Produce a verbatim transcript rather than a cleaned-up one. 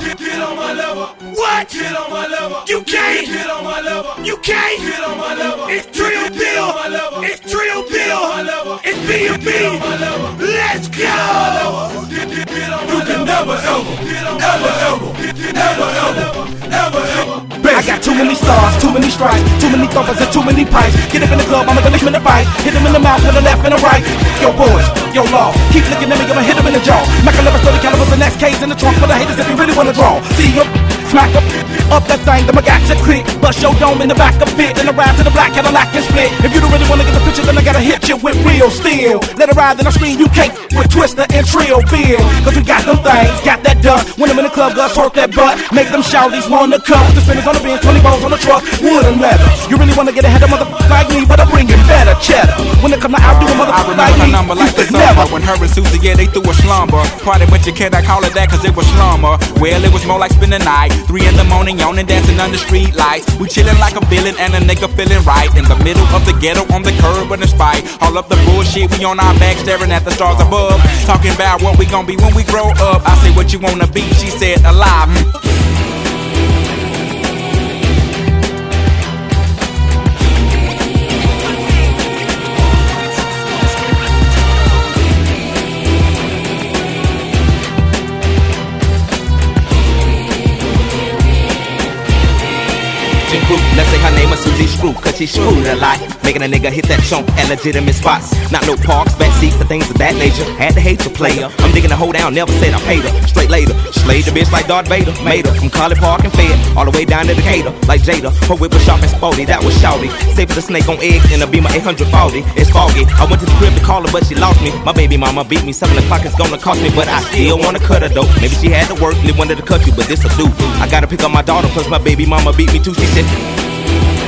Get, get on my level. What? Get on my level. You can't. Get on my level. You can't. Get on my level. It's Trill Bill. It's Trill Bill. It's B and B. Let's go. Get, get, get on You can never ever, ever, ever, ever, ever, ever, ever. I got too many stars, too many stripes, too many thumpers and too many pipes. Get up in the club, I'ma lick him in the fight. Hit him in the mouth with the left and the right. Yo boys, yo law, keep looking at me, I'ma hit him in the jaw. Mac eleven thirty calibers and X Ks in the trunk for the haters if you really wanna draw. See him, smack up, up that thing, then I got you click. Bust your dome in the back of it, then I ride to the black Cadillac and split. If you don't really wanna get the picture, then I gotta hit you with real steel. Let it ride, then I scream, you can't with Twister and Trill Bill. Cause we got them things, got that dust. When I'm in the club, guys twerk that butt. Make them shouties wanna cut. The spinners on the bench, twenty balls on the truck, wood and leather. You really wanna get ahead of motherfuckers like me, but I bring in better cheddar. When it come to outdo a motherfucker like me, I remember the number like the summer. When her and Susie, yeah, they threw a slumber. Party, but you cannot call it that cause it was slumber. Well, it was more like spending the night. Three in the morning, yawning, dancing under street lights. We chilling like a villain and a nigga feeling right. In the middle of the ghetto, on the curb and the spite. All up the bullshit, we on our back staring at the stars above. Talking about what we gon' be when we grow up. I say what you wanna be, she said alive. Let's say her name is Susie Screw, cause she screwed a lot. Making a nigga hit that chunk at legitimate spots. Not no parks, back seats, or things of that nature. Had to hate the player. I'm digging the hoe down, never said I paid her. Straight later, slayed the bitch like Darth Vader. Made her from College Park and Fed, all the way down to Decatur. Like Jada, her whip was sharp and sporty, that was shouty. Safe as a snake on eggs in a Beamer eight hundred forty. It's foggy, I went to the crib to call her, but she lost me. My baby mama beat me, seven o'clock is gonna cost me. But I still wanna cut her though. Maybe she had to work, really wanted to cut you, but this a do. I gotta pick up my daughter, plus my baby mama beat me too. She said